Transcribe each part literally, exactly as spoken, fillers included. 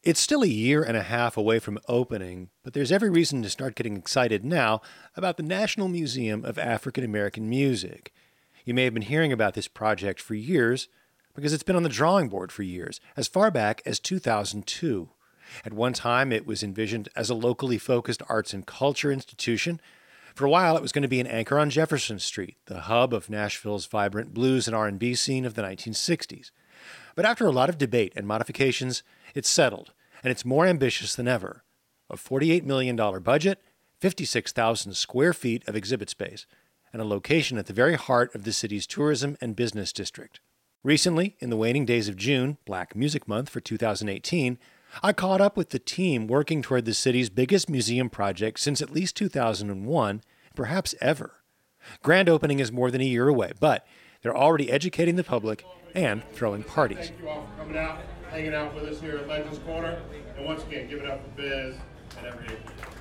It's still a year and a half away from opening, but there's every reason to start getting excited now about the National Museum of African American Music. You may have been hearing about this project for years because it's been on the drawing board for years, as far back as two thousand two. At one time, it was envisioned as a locally focused arts and culture institution. For a while, it was going to be an anchor on Jefferson Street, the hub of Nashville's vibrant blues and R and B scene of the nineteen sixties. But after a lot of debate and modifications, it's settled, and it's more ambitious than ever. A forty-eight million dollars budget, fifty-six thousand square feet of exhibit space, and a location at the very heart of the city's tourism and business district. Recently, in the waning days of June, Black Music Month for two thousand eighteen, I caught up with the team working toward the city's biggest museum project since at least two thousand one, perhaps ever. Grand opening is more than a year away, but they're already educating the public and throwing parties. Thank you all for coming out, hanging out with us here at Legends Corner. And once again, give it up for Biz and Everyday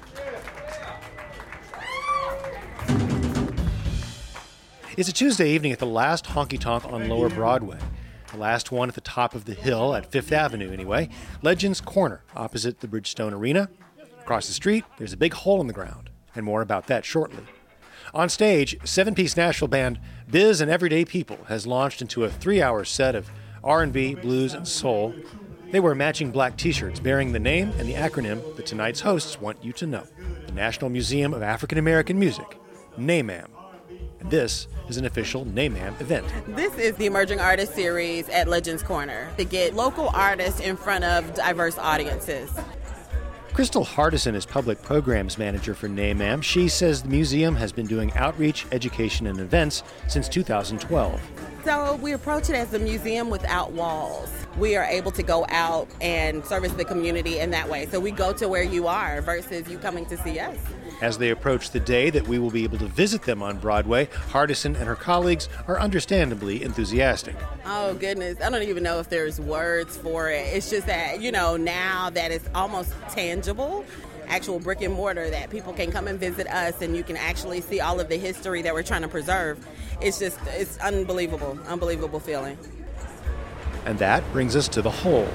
People. It's a Tuesday evening at the last honky tonk on Lower Broadway. The last one at the top of the hill at Fifth Avenue, anyway. Legends Corner, opposite the Bridgestone Arena. Across the street, there's a big hole in the ground. And more about that shortly. On stage, seven-piece Nashville band Biz and Everyday People has launched into a three-hour set of R and B, blues, and soul. They wear matching black t-shirts bearing the name and the acronym that tonight's hosts want you to know. The National Museum of African American Music, NAMAM. And this is an official NAMAM event. This is the Emerging Artist Series at Legends Corner to get local artists in front of diverse audiences. Crystal Hardison is Public Programs Manager for NAMAM. She says the museum has been doing outreach, education, and events since two thousand twelve. So we approach it as a museum without walls. We are able to go out and service the community in that way. So we go to where you are versus you coming to see us. As they approach the day that we will be able to visit them on Broadway, Hardison and her colleagues are understandably enthusiastic. Oh, goodness. I don't even know if there's words for it. It's just that, you know, now that it's almost tangible, actual brick and mortar, that people can come and visit us and you can actually see all of the history that we're trying to preserve. It's just, it's unbelievable, unbelievable feeling. And that brings us to the hole.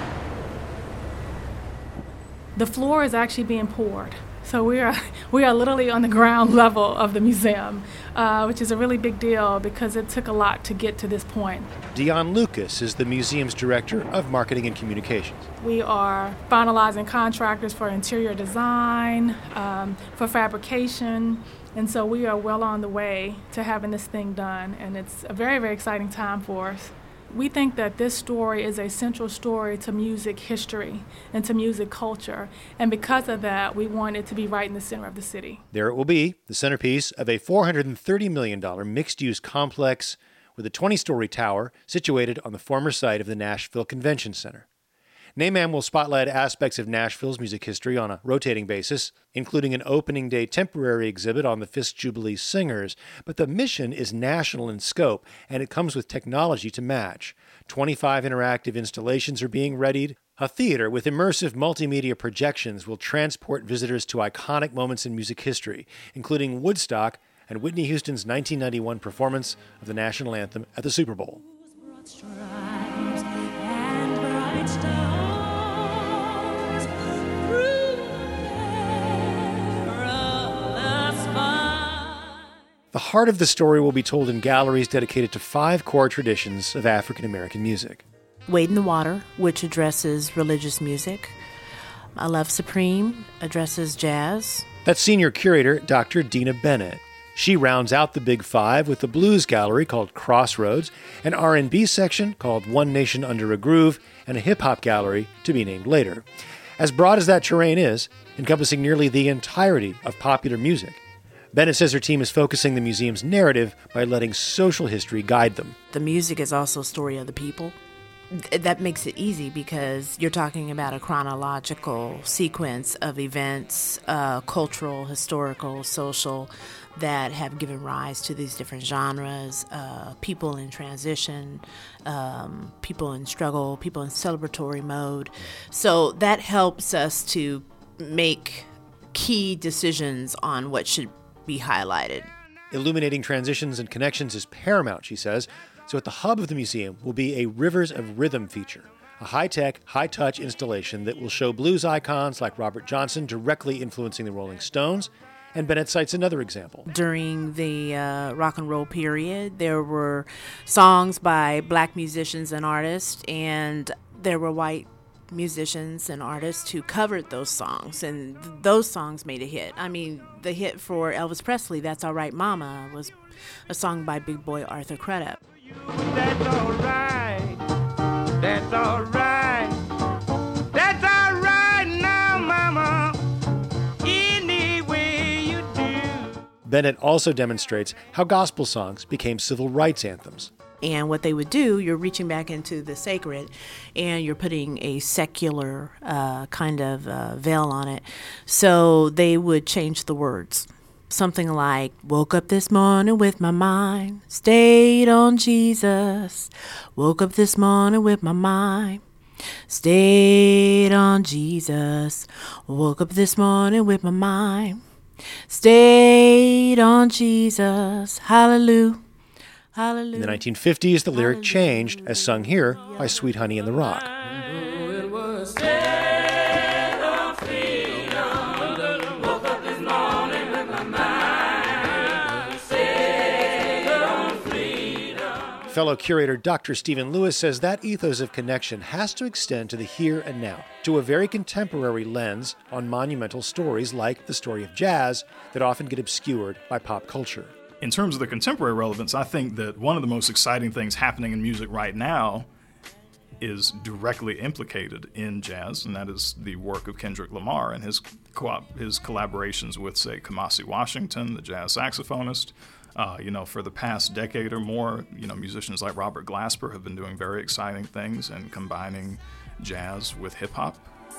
The floor is actually being poured. So we are we are literally on the ground level of the museum, uh, which is a really big deal because it took a lot to get to this point. Dion Lucas is the museum's director of marketing and communications. We are finalizing contractors for interior design, um, for fabrication, and so we are well on the way to having this thing done, and it's a very, very exciting time for us. We think that this story is a central story to music history and to music culture, and because of that, we want it to be right in the center of the city. There it will be, the centerpiece of a four hundred thirty million dollars mixed-use complex with a twenty-story tower situated on the former site of the Nashville Convention Center. NAMAM will spotlight aspects of Nashville's music history on a rotating basis, including an opening day temporary exhibit on the Fisk Jubilee Singers, but the mission is national in scope, and it comes with technology to match. twenty-five interactive installations are being readied. A theater with immersive multimedia projections will transport visitors to iconic moments in music history, including Woodstock and Whitney Houston's nineteen ninety-one performance of the national anthem at the Super Bowl. The heart of the story will be told in galleries dedicated to five core traditions of African American music. Wade in the Water, which addresses religious music. I Love Supreme addresses jazz. That's senior curator Doctor Dina Bennett. She rounds out the big five with a blues gallery called Crossroads, an R and B section called One Nation Under a Groove, and a hip-hop gallery to be named later. As broad as that terrain is, encompassing nearly the entirety of popular music, Bennett says her team is focusing the museum's narrative by letting social history guide them. The music is also a story of the people. That makes it easy because you're talking about a chronological sequence of events, uh, cultural, historical, social, that have given rise to these different genres, uh, people in transition, um, people in struggle, people in celebratory mode. So that helps us to make key decisions on what should be highlighted. Illuminating transitions and connections is paramount, she says. So at the hub of the museum will be a Rivers of Rhythm feature, a high-tech, high-touch installation that will show blues icons like Robert Johnson directly influencing the Rolling Stones. And Bennett cites another example. During the uh, rock and roll period, there were songs by black musicians and artists, and there were white musicians and artists who covered those songs, and th- those songs made a hit. I mean, the hit for Elvis Presley, That's All Right Mama, was a song by big boy Arthur Crudup. That's all right. That's all right. That's all right now, mama. Any way you do. Bennett also demonstrates how gospel songs became civil rights anthems. And what they would do, you're reaching back into the sacred and you're putting a secular uh, kind of uh, veil on it. So they would change the words. Something like, woke up this morning with my mind, stayed on Jesus. Woke up this morning with my mind, stayed on Jesus. Woke up this morning with my mind, stayed on Jesus. Hallelujah. Hallelujah. In the nineteen fifties, the lyric changed, as sung here by Sweet Honey in the Rock. Fellow curator Doctor Stephen Lewis says that ethos of connection has to extend to the here and now, to a very contemporary lens on monumental stories like the story of jazz that often get obscured by pop culture. In terms of the contemporary relevance, I think that one of the most exciting things happening in music right now is directly implicated in jazz, and that is the work of Kendrick Lamar and his co- his collaborations with, say, Kamasi Washington, the jazz saxophonist. Uh, you know, for the past decade or more, you know, musicians like Robert Glasper have been doing very exciting things and combining jazz with hip-hop.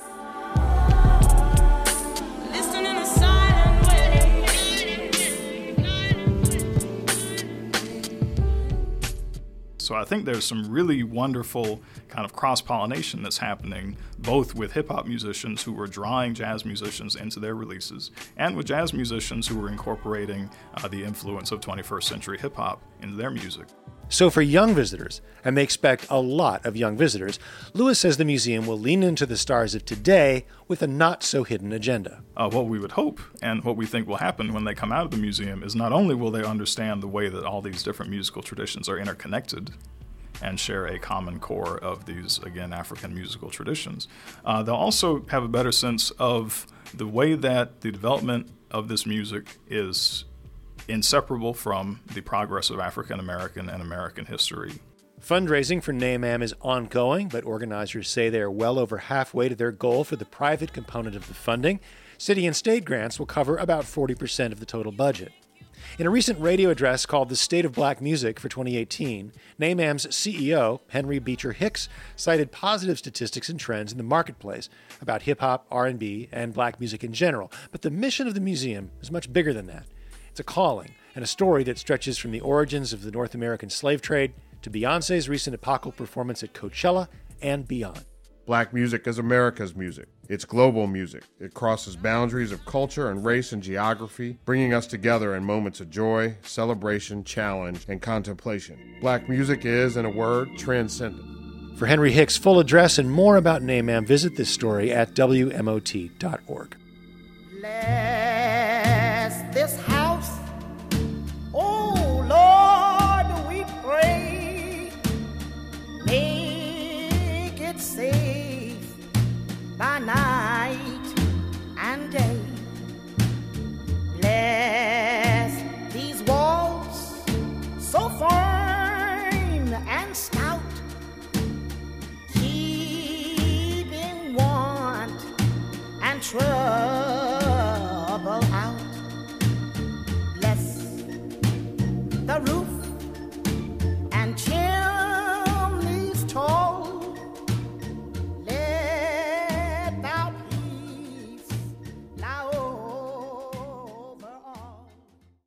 So I think there's some really wonderful kind of cross-pollination that's happening, both with hip-hop musicians who are drawing jazz musicians into their releases, and with jazz musicians who are incorporating uh, the influence of twenty-first century hip-hop into their music. So for young visitors, and they expect a lot of young visitors, Lewis says the museum will lean into the stars of today with a not-so-hidden agenda. Uh, what we would hope, and what we think will happen when they come out of the museum, is not only will they understand the way that all these different musical traditions are interconnected and share a common core of these, again, African musical traditions, uh, they'll also have a better sense of the way that the development of this music is inseparable from the progress of African American and American history. Fundraising for NAMAM is ongoing, but organizers say they are well over halfway to their goal for the private component of the funding. City and state grants will cover about forty percent of the total budget. In a recent radio address called The State of Black Music for twenty eighteen, NAMAM's C E O, Henry Beecher Hicks, cited positive statistics and trends in the marketplace about hip-hop, R and B, and black music in general. But the mission of the museum is much bigger than that. It's a calling and a story that stretches from the origins of the North American slave trade to Beyoncé's recent epochal performance at Coachella and beyond. Black music is America's music. It's global music. It crosses boundaries of culture and race and geography, bringing us together in moments of joy, celebration, challenge, and contemplation. Black music is, in a word, transcendent. For Henry Hicks' full address and more about NAMAM, visit this story at W M O T dot org. Bless this house, oh Lord, we pray. Make it safe by night and day. Bless these walls so far